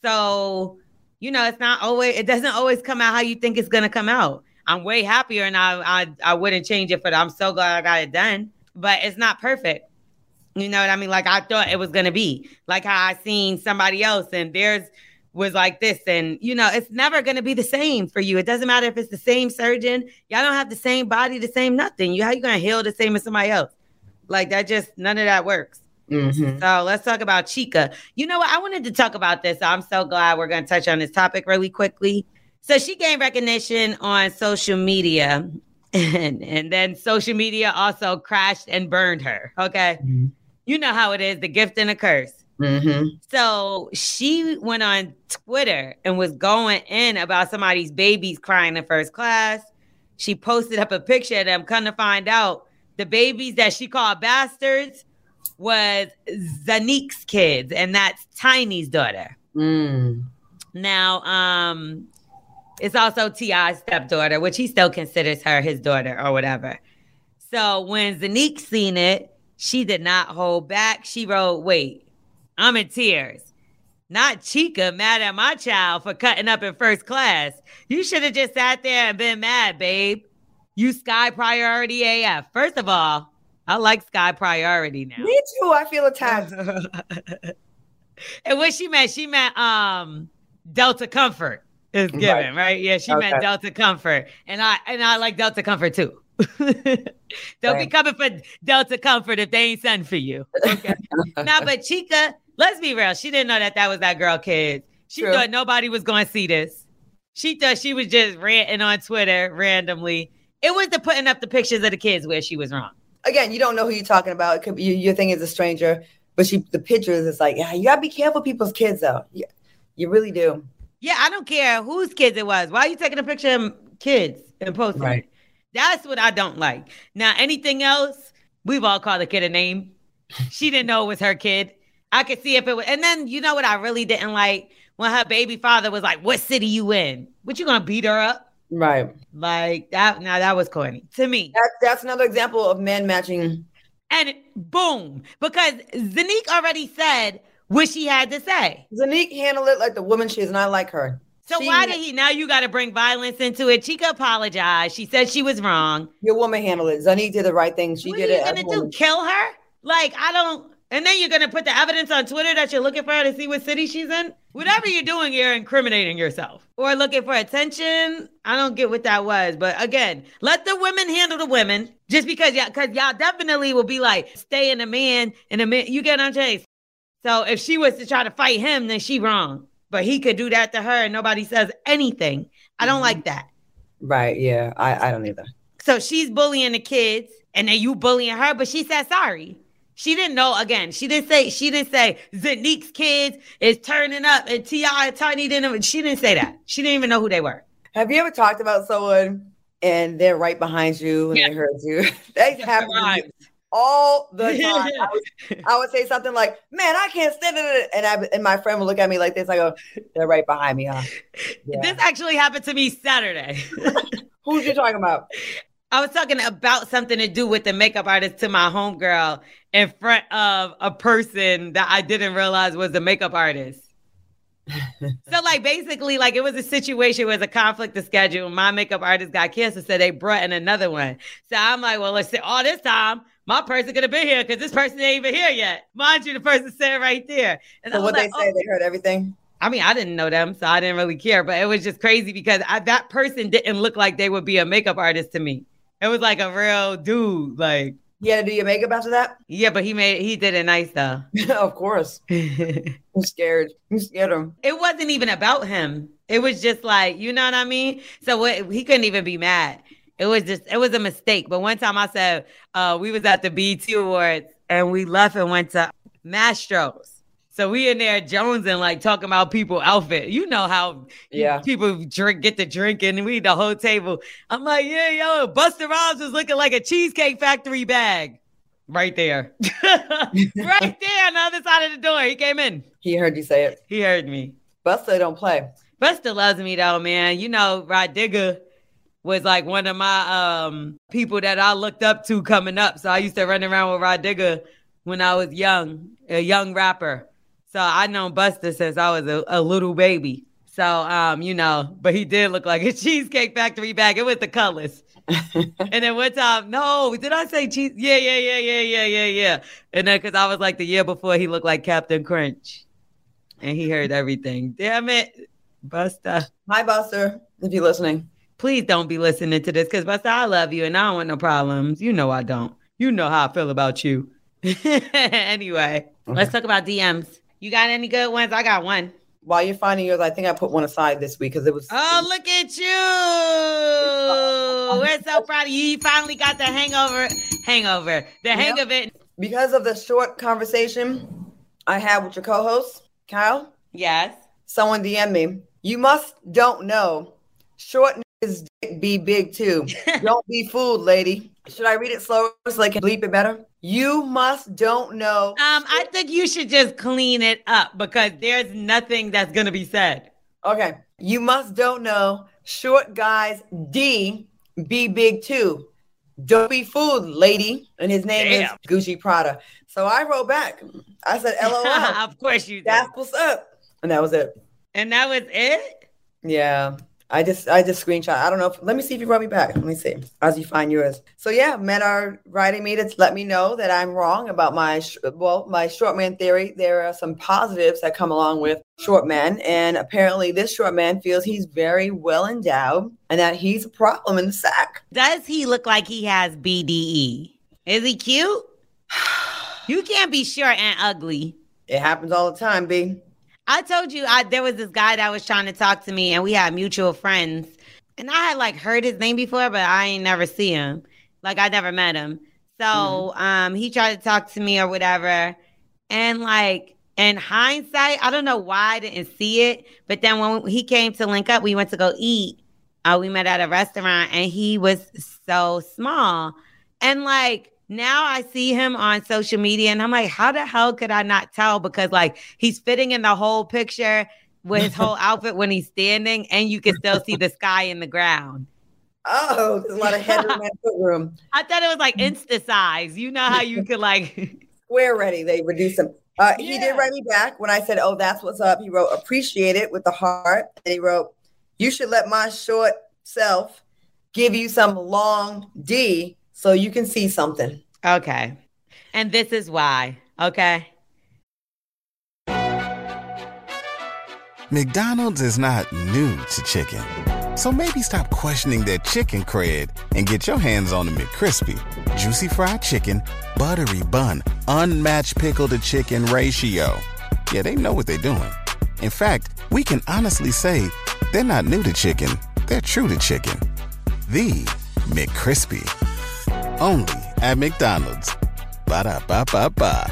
So, you know, it's not always, it doesn't always come out how you think it's going to come out. I'm way happier and I, I, I wouldn't change it for that. I'm so glad I got it done, but it's not perfect. You know what I mean? Like I thought it was going to be like how I seen somebody else and theirs was like this. And, you know, it's never going to be the same for you. It doesn't matter if it's the same surgeon. Y'all don't have the same body, the same nothing. You, how you going to heal the same as somebody else? Like that just, none of that works. Mm-hmm. So let's talk about Chika. You know what? I wanted to talk about this. So I'm so glad we're going to touch on this topic really quickly. So she gained recognition on social media and, and then social media also crashed and burned her. Okay. Mm-hmm. You know how it is, the gift and a curse. Mm-hmm. So she went on Twitter and was going in about somebody's babies crying in first class. She posted up a picture of them. Come to find out, the babies that she called bastards was Zanique's kids, and that's Tiny's daughter. Mm. Now, um, it's also T I's stepdaughter, which he still considers her his daughter or whatever. So when Zanique seen it, she did not hold back. She wrote, wait, I'm in tears. Not Chica mad at my child for cutting up in first class. You should have just sat there and been mad, babe. You Sky Priority A F. First of all, I like Sky Priority now. Me too. I feel attacked. And what she meant, she meant um, Delta Comfort is given, right? right? Yeah, she okay. meant Delta Comfort. And I and I like Delta Comfort too. Don't right. be coming for Delta Comfort if they ain't sent for you. Okay. Now, but Chica, let's be real. She didn't know that that was that girl kid. She True. thought nobody was going to see this. She thought she was just ranting on Twitter randomly. It was the putting up the pictures of the kids where she was wrong. Again, you don't know who you're talking about. It could be, you, your thing is a stranger, but she the pictures, it's like, yeah, you got to be careful people's kids, though. You, you really do. Yeah, I don't care whose kids it was. Why are you taking a picture of kids and posting right. it? That's what I don't like. Now, anything else, we've all called a kid a name. She didn't know it was her kid. I could see if it was. And then, you know what I really didn't like? When her baby father was like, what city you in? What, you going to beat her up? Right. Like, that. Now, that was corny to me. That's, that's another example of men matching. And boom. Because Zanique already said what she had to say. Zanique handled it like the woman she is, and I like her. So she, why did he, now you got to bring violence into it? Chica apologized. She said she was wrong. Your woman handled it. Zanique did the right thing. She what did it. What are you going to do? Kill her? Like, I don't, and then you're going to put the evidence on Twitter that you're looking for her to see what city she's in? Whatever you're doing, you're incriminating yourself. Or looking for attention. I don't get what that was. But again, let the women handle the women. Just because y'all, because y'all definitely will be like, stay in a man, in a man. You get what I'm saying? So if she was to try to fight him, then she wrong. But he could do that to her and nobody says anything. I don't mm-hmm. like that. Right, yeah. I, I don't either. So she's bullying the kids and then you bullying her, but she said sorry. She didn't know, again, she didn't say, she didn't say Zanique's kids is turning up and T I Tiny didn't, she didn't say that. She didn't even know who they were. Have you ever talked about someone and they're right behind you and yeah. they heard you? That happens right. all the time. I, would, I would say something like, man, I can't stand it. And, I, and my friend would look at me like this. I go, they're right behind me, huh? Yeah. This actually happened to me Saturday. Who's you talking about? I was talking about something to do with the makeup artist to my homegirl in front of a person that I didn't realize was a makeup artist. So like basically like it was a situation where it was a conflict of schedule. My makeup artist got cancer, so they brought in another one. So I'm like, well, let's say all this time my person could have been here because this person ain't even here yet. Mind you, the person said right there. And so what like, they say, oh. they heard everything? I mean, I didn't know them, so I didn't really care. But it was just crazy because I, that person didn't look like they would be a makeup artist to me. It was like a real dude, like. You had to do your makeup after that? Yeah, but he made he did it nice though. Of course. I'm scared. You scared him. It wasn't even about him. It was just like, you know what I mean? So what, he couldn't even be mad. It was just, it was a mistake. But one time I said, uh, we was at the B E T Awards and we left and went to Mastro's. So we in there jonesing, like talking about people outfit. You know how yeah. people drink, get to drinking, and we the whole table. I'm like, yeah, yo, Busta Rhymes was looking like a Cheesecake Factory bag. Right there. Right there on the other side of the door. He came in. He heard you say it. He heard me. Busta don't play. Busta loves me though, man. You know, Rod Digger was like one of my um people that I looked up to coming up. So I used to run around with Rod Digger when I was young, a young rapper. So I known Busta since I was a, a little baby. So, um, you know, but he did look like a Cheesecake Factory bag. It was the colors. And then one time, no, did I say cheese? Yeah, yeah, yeah, yeah, yeah, yeah, yeah. And then because I was like the year before, he looked like Captain Crunch. And he heard everything. Damn it, Busta. Hi, Busta, if you're listening. Please don't be listening to this because, Busta, I love you and I don't want no problems. You know I don't. You know how I feel about you. Anyway, okay. Let's talk about D Ms. You got any good ones? I got one. While you're finding yours, I think I put one aside this week because it was. Oh, look at you! We're so proud of you. You finally got the hangover, hangover, the hang yep. of it. Because of the short conversation, I have with your co-host, Kyle. Yes. Someone D M me. You must don't know. Short niggas dick be big too. Don't be fooled, lady. Should I read it slower so I can bleep it better? You must don't know. Um, I think you should just clean it up because there's nothing that's going to be said. Okay. You must don't know. Short guys D be big too. Don't be fooled, lady. And his name Damn. is Gucci Prada. So I wrote back. I said, L O L. Of course you did. That's what's up. And that was it. And that was it? Yeah. I just I just screenshot. I don't know. If, let me see if you wrote me back. Let me see as you find yours. So yeah, men are writing me to let me know that I'm wrong about my sh- well my short man theory. There are some positives that come along with short men, and apparently this short man feels he's very well endowed and that he's a problem in the sack. Does he look like he has B D E? Is he cute? You can't be short and ugly. It happens all the time, B. I told you I, there was this guy that was trying to talk to me and we had mutual friends. And I had like heard his name before, but I ain't never see him. Like I never met him. So mm-hmm. um, he tried to talk to me or whatever. And like in hindsight, I don't know why I didn't see it. But then when he came to link up, we went to go eat. Uh, we met at a restaurant and he was so small. And like, now I see him on social media and I'm like, how the hell could I not tell? Because like he's fitting in the whole picture with his whole outfit when he's standing and you can still see the sky in the ground. Oh, there's a lot of headroom and footroom. I thought it was like Insta size. You know how you could like. Square ready. They reduce him. Uh, yeah. He did write me back when I said, oh, that's what's up. He wrote, appreciate it with the heart. And he wrote, you should let my short self give you some long D so you can see something. Okay. And this is why. Okay. McDonald's is not new to chicken. So maybe stop questioning their chicken cred and get your hands on the McCrispy. Juicy fried chicken, buttery bun, unmatched pickle to chicken ratio. Yeah, they know what they're doing. In fact, we can honestly say they're not new to chicken. They're true to chicken. The McCrispy. Only at McDonald's. Ba-da-ba-ba-ba.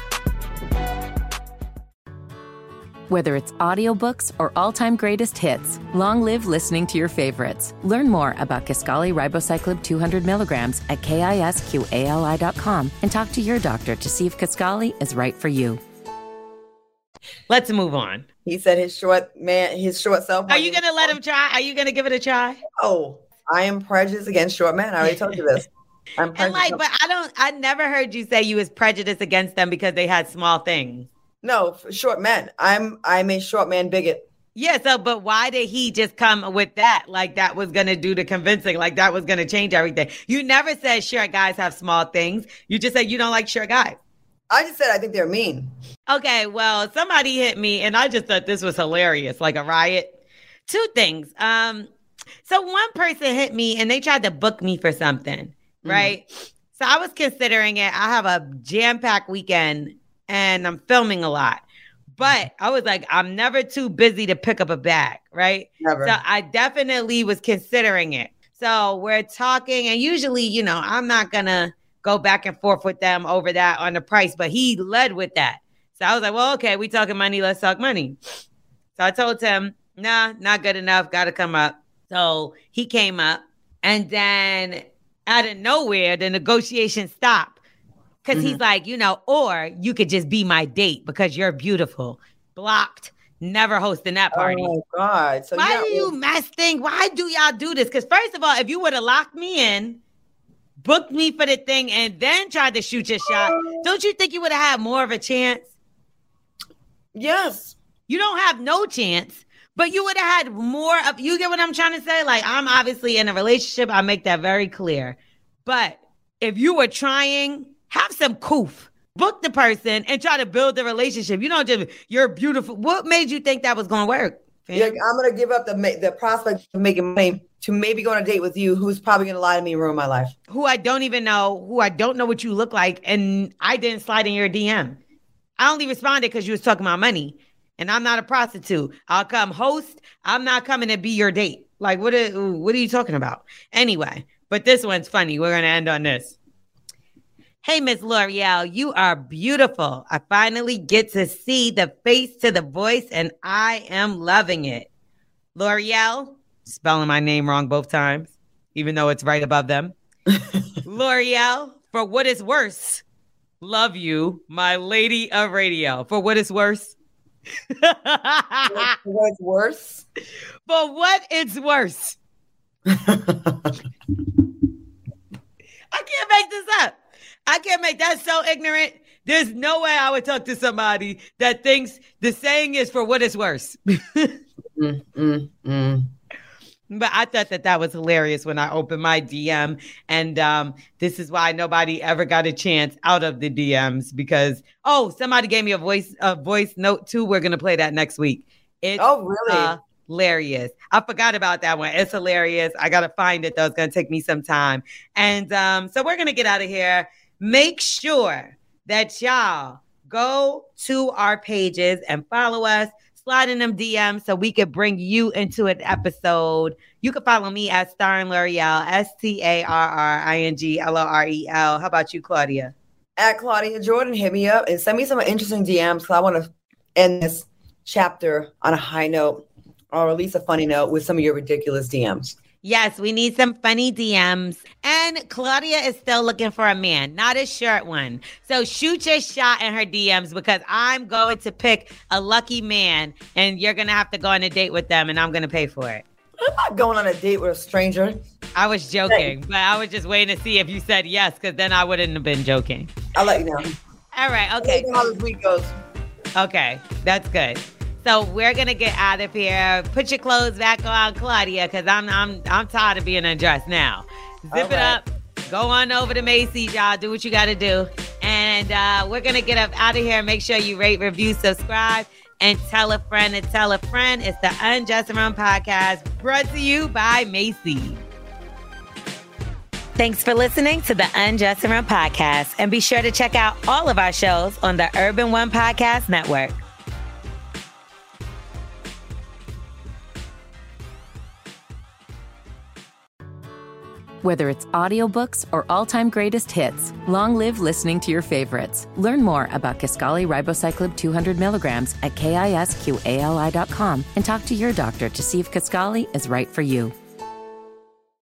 Whether it's audiobooks or all-time greatest hits, long live listening to your favorites. Learn more about Kisqali Ribociclib two hundred milligrams at kisqali dot com and talk to your doctor to see if Kisqali is right for you. Let's move on. He said his short man, his short self. Are you going to let him try? Are you going to give it a try? Oh, I am prejudiced against short men. I already told you this. I'm and like, but I don't, I never heard you say you was prejudiced against them because they had small things. No, for short men. I'm, I'm a short man bigot. Yeah. So, but why did he just come with that? Like that was going to do the convincing, like that was going to change everything. You never said short guys have small things. You just said you don't like short guys. I just said, I think they're mean. Okay. Well, somebody hit me and I just thought this was hilarious. Like a riot. Two things. Um, so one person hit me and they tried to book me for something. Right. Mm-hmm. So I was considering it. I have a jam-packed weekend and I'm filming a lot, but I was like, I'm never too busy to pick up a bag. Right. Never. So I definitely was considering it. So we're talking and usually, you know, I'm not going to go back and forth with them over that on the price, but he led with that. So I was like, well, okay, we talking money. Let's talk money. So I told him, nah, not good enough. Got to come up. So he came up and then out of nowhere, the negotiation stopped because mm-hmm. he's like, you know, or you could just be my date because you're beautiful. Blocked. Never hosting that party. Oh, my God. So why do you mess thing? Why do y'all do this? Because first of all, if you would have locked me in, booked me for the thing, and then tried to shoot your shot, don't you think you would have had more of a chance? Yes. You don't have no chance. But you would have had more of, you get what I'm trying to say? Like, I'm obviously in a relationship. I make that very clear. But if you were trying, have some coof. Book the person and try to build the relationship. You don't just, you're beautiful. What made you think that was going to work? Yeah, I'm going to give up the the prospect of making money to maybe go on a date with you who's probably going to lie to me and ruin my life. Who I don't even know, who I don't know what you look like. And I didn't slide in your D M. I only responded because you was talking about money. And I'm not a prostitute. I'll come host. I'm not coming to be your date. Like, what are, what are you talking about? Anyway, but this one's funny. We're going to end on this. Hey, Miss L'Oreal, you are beautiful. I finally get to see the face to the voice, and I am loving it. L'Oreal, spelling my name wrong both times, even though it's right above them. L'Oreal, for what is worse, love you, my lady of radio. For what is worse? For what's worse? For what it's worse. I can't make this up. I can't make that so ignorant. There's no way I would talk to somebody that thinks the saying is for what is worse. mm, mm, mm. But I thought that that was hilarious when I opened my D M. And um, this is why nobody ever got a chance out of the D Ms because, oh, somebody gave me a voice a voice note too. We're going to play that next week. It's oh, really? Uh, hilarious. I forgot about that one. It's hilarious. I got to find it, though. It's going to take me some time. And um, so we're going to get out of here. Make sure that y'all go to our pages and follow us. Slide in them D Ms so we could bring you into an episode. You can follow me at Starring L'Oreal, S T A R R I N G L O R E L. How about you, Claudia? At Claudia Jordan, hit me up and send me some interesting D Ms because I want to end this chapter on a high note or at least a funny note with some of your ridiculous D Ms. Yes, we need some funny D Ms. And Claudia is still looking for a man, not a short one. So shoot your shot in her D Ms because I'm going to pick a lucky man and you're going to have to go on a date with them and I'm going to pay for it. I'm not going on a date with a stranger. I was joking, but I was just waiting to see if you said yes because then I wouldn't have been joking. I'll let you know. All right, okay. I'll let you know how this week goes. Okay, that's good. So we're gonna get out of here. Put your clothes back on, Claudia, because I'm I'm I'm tired of being undressed now. Zip All it right. up. Go on over to Macy's, y'all. Do what you got to do, and uh, we're gonna get up out of here. Make sure you rate, review, subscribe, and tell a friend and tell a friend. It's the Unjust Around podcast, brought to you by Macy's. Thanks for listening to the Unjust Around podcast, and be sure to check out all of our shows on the Urban One Podcast Network. Whether it's audiobooks or all-time greatest hits, long live listening to your favorites. Learn more about Kisqali Ribociclib two hundred milligrams at kisqali dot com and talk to your doctor to see if Kisqali is right for you.